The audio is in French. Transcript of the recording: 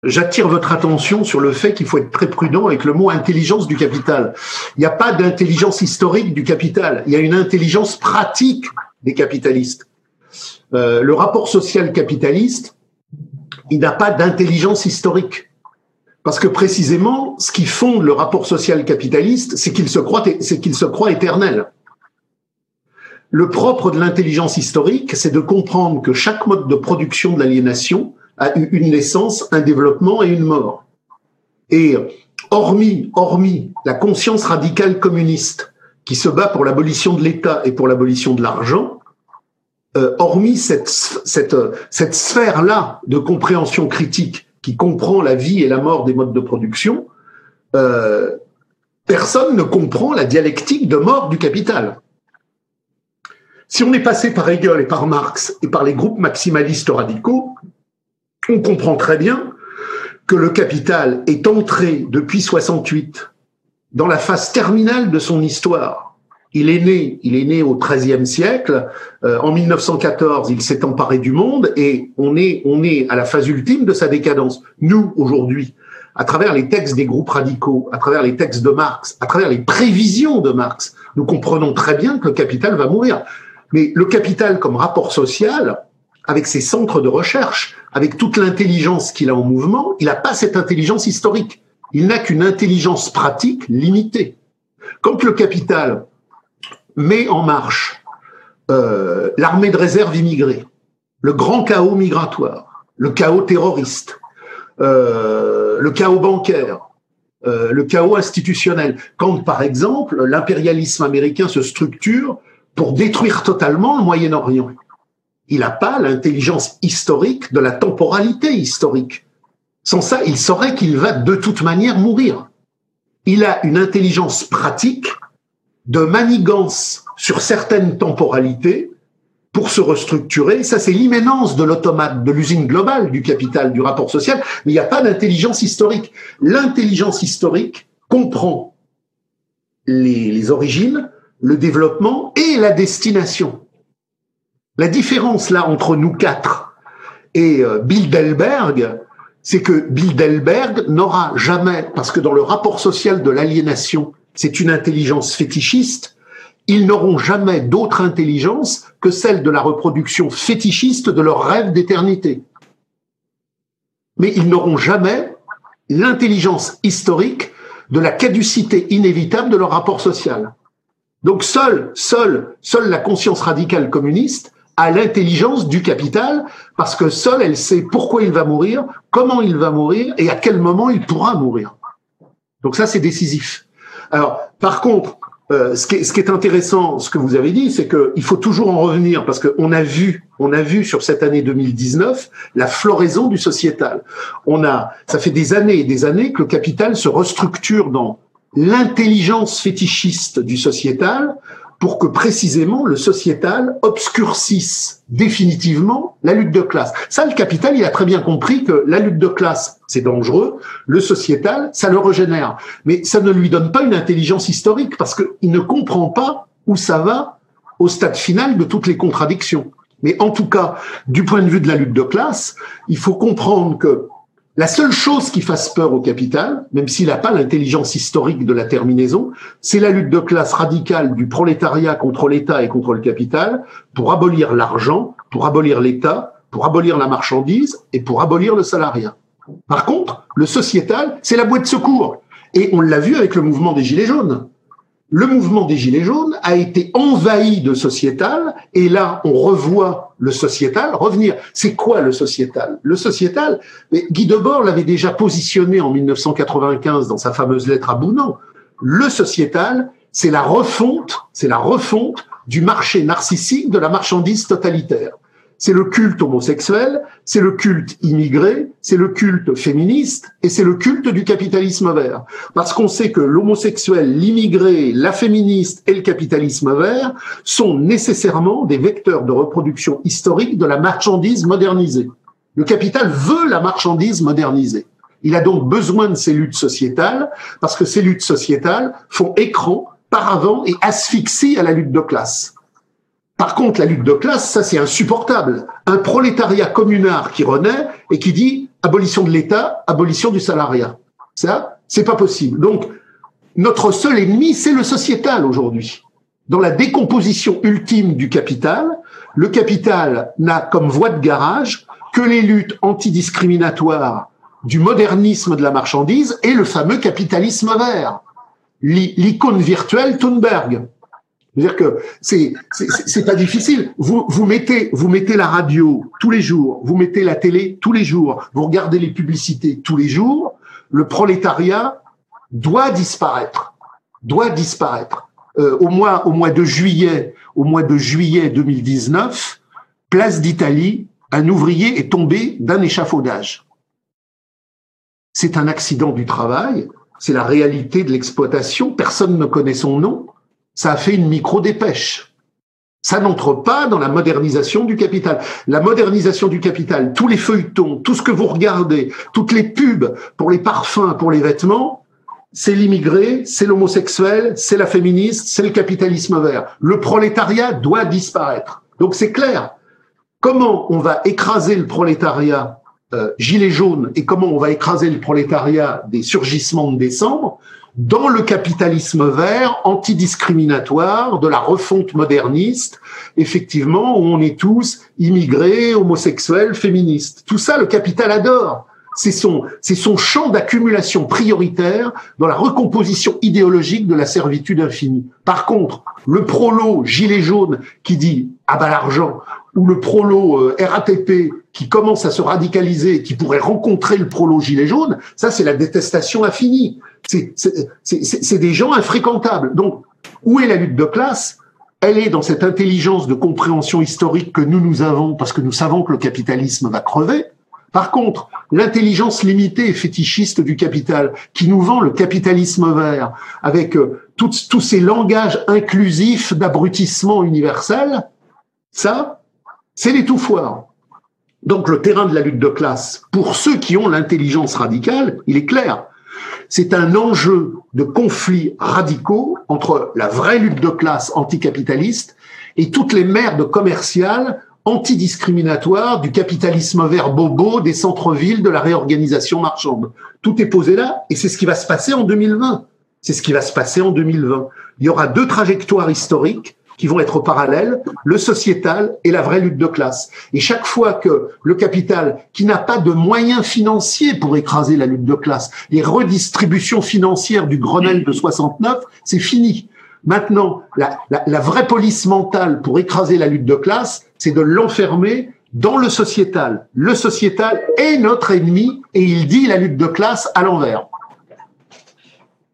J'attire votre attention sur le fait qu'il faut être très prudent avec le mot intelligence du capital. Il n'y a pas d'intelligence historique du capital, il y a une intelligence pratique des capitalistes. Le rapport social capitaliste, il n'a pas d'intelligence historique. Parce que précisément, ce qui fonde le rapport social capitaliste, c'est qu'il se croit éternel. Le propre de l'intelligence historique, c'est de comprendre que chaque mode de production de l'aliénation a eu une naissance, un développement et une mort. Et hormis la conscience radicale communiste qui se bat pour l'abolition de l'État et pour l'abolition de l'argent, hormis cette sphère-là de compréhension critique qui comprend la vie et la mort des modes de production, personne ne comprend la dialectique de mort du capital. Si on est passé par Hegel et par Marx et par les groupes maximalistes radicaux, on comprend très bien que le capital est entré depuis 68 dans la phase terminale de son histoire. Il est né au XIIIe siècle. En 1914, il s'est emparé du monde et on est à la phase ultime de sa décadence. Nous, aujourd'hui, à travers les textes des groupes radicaux, à travers les textes de Marx, à travers les prévisions de Marx, nous comprenons très bien que le capital va mourir. Mais le capital comme rapport social, avec ses centres de recherche, avec toute l'intelligence qu'il a en mouvement, il n'a pas cette intelligence historique. Il n'a qu'une intelligence pratique limitée. Quand le capital met en marche l'armée de réserve immigrée, le grand chaos migratoire, le chaos terroriste, le chaos bancaire, le chaos institutionnel, quand par exemple l'impérialisme américain se structure pour détruire totalement le Moyen-Orient, il n'a pas l'intelligence historique de la temporalité historique. Sans ça, il saurait qu'il va de toute manière mourir. Il a une intelligence pratique de manigance sur certaines temporalités pour se restructurer. Ça, c'est l'immanence de l'automate, de l'usine globale du capital, du rapport social, mais il n'y a pas d'intelligence historique. L'intelligence historique comprend les origines, le développement et la destination. La différence là entre nous quatre et Bilderberg, c'est que Bilderberg n'aura jamais, parce que dans le rapport social de l'aliénation, c'est une intelligence fétichiste, ils n'auront jamais d'autre intelligence que celle de la reproduction fétichiste de leur rêve d'éternité. Mais ils n'auront jamais l'intelligence historique de la caducité inévitable de leur rapport social. Donc seule la conscience radicale communiste a l'intelligence du capital, parce que seule elle sait pourquoi il va mourir, comment il va mourir et à quel moment il pourra mourir. Donc ça, c'est décisif. Alors, par contre, ce qui est intéressant, ce que vous avez dit, c'est qu'il faut toujours en revenir, parce qu'on a vu sur cette année 2019 la floraison du sociétal. Ça fait des années et des années que le capital se restructure dans l'intelligence fétichiste du sociétal pour que précisément le sociétal obscurcisse définitivement la lutte de classe. Ça, le capital, il a très bien compris que la lutte de classe, c'est dangereux, le sociétal, ça le régénère. Mais ça ne lui donne pas une intelligence historique parce qu'il ne comprend pas où ça va au stade final de toutes les contradictions. Mais en tout cas, du point de vue de la lutte de classe, il faut comprendre que la seule chose qui fasse peur au capital, même s'il n'a pas l'intelligence historique de la terminaison, c'est la lutte de classe radicale du prolétariat contre l'État et contre le capital pour abolir l'argent, pour abolir l'État, pour abolir la marchandise et pour abolir le salariat. Par contre, le sociétal, c'est la bouée de secours. Et on l'a vu avec le mouvement des Gilets jaunes. Le mouvement des Gilets jaunes a été envahi de sociétal, et là, on revoit le sociétal revenir. C'est quoi le sociétal? Le sociétal, Guy Debord l'avait déjà positionné en 1995 dans sa fameuse lettre à Bounan. Le sociétal, c'est la refonte du marché narcissique de la marchandise totalitaire. C'est le culte homosexuel, c'est le culte immigré, c'est le culte féministe et c'est le culte du capitalisme vert. Parce qu'on sait que l'homosexuel, l'immigré, la féministe et le capitalisme vert sont nécessairement des vecteurs de reproduction historique de la marchandise modernisée. Le capital veut la marchandise modernisée. Il a donc besoin de ces luttes sociétales parce que ces luttes sociétales font écran, paravent et asphyxie à la lutte de classe. Par contre, la lutte de classe, ça c'est insupportable. Un prolétariat communard qui renaît et qui dit abolition de l'État, abolition du salariat. Ça, c'est pas possible. Donc, notre seul ennemi, c'est le sociétal aujourd'hui. Dans la décomposition ultime du capital, le capital n'a comme voie de garage que les luttes antidiscriminatoires du modernisme de la marchandise et le fameux capitalisme vert, l'icône virtuelle Thunberg. C'est-à-dire que c'est pas difficile. Vous mettez la radio tous les jours, vous mettez la télé tous les jours, vous regardez les publicités tous les jours. Le prolétariat doit disparaître, Au mois de juillet 2019, place d'Italie, un ouvrier est tombé d'un échafaudage. C'est un accident du travail, c'est la réalité de l'exploitation, personne ne connaît son nom, ça a fait une micro-dépêche. Ça n'entre pas dans la modernisation du capital. La modernisation du capital, tous les feuilletons, tout ce que vous regardez, toutes les pubs pour les parfums, pour les vêtements, c'est l'immigré, c'est l'homosexuel, c'est la féministe, c'est le capitalisme vert. Le prolétariat doit disparaître. Donc c'est clair. Comment on va écraser le prolétariat gilet jaune et comment on va écraser le prolétariat des surgissements de décembre dans le capitalisme vert antidiscriminatoire de la refonte moderniste, effectivement, où on est tous immigrés, homosexuels, féministes. Tout ça, le capital adore. C'est son champ d'accumulation prioritaire dans la recomposition idéologique de la servitude infinie. Par contre, le prolo gilet jaune qui dit « ah bah l'argent » ou le prolo RATP qui commence à se radicaliser et qui pourrait rencontrer le prolo gilet jaune, ça c'est la détestation infinie. C'est des gens infréquentables. Donc, où est la lutte de classe? Elle est dans cette intelligence de compréhension historique que nous avons parce que nous savons que le capitalisme va crever. Par contre, l'intelligence limitée et fétichiste du capital, qui nous vend le capitalisme vert, avec tous ces langages inclusifs d'abrutissement universel, ça, c'est l'étouffoir. Donc le terrain de la lutte de classe, pour ceux qui ont l'intelligence radicale, il est clair. C'est un enjeu de conflits radicaux entre la vraie lutte de classe anticapitaliste et toutes les merdes commerciales antidiscriminatoire du capitalisme vert bobo des centres-villes de la réorganisation marchande. Tout est posé là et c'est ce qui va se passer en 2020. C'est ce qui va se passer en 2020. Il y aura deux trajectoires historiques qui vont être parallèles, le sociétal et la vraie lutte de classe. Et chaque fois que le capital, qui n'a pas de moyens financiers pour écraser la lutte de classe, les redistributions financières du Grenelle de 69, c'est fini. Maintenant, la vraie police mentale pour écraser la lutte de classe, c'est de l'enfermer dans le sociétal. Le sociétal est notre ennemi et il dit la lutte de classe à l'envers.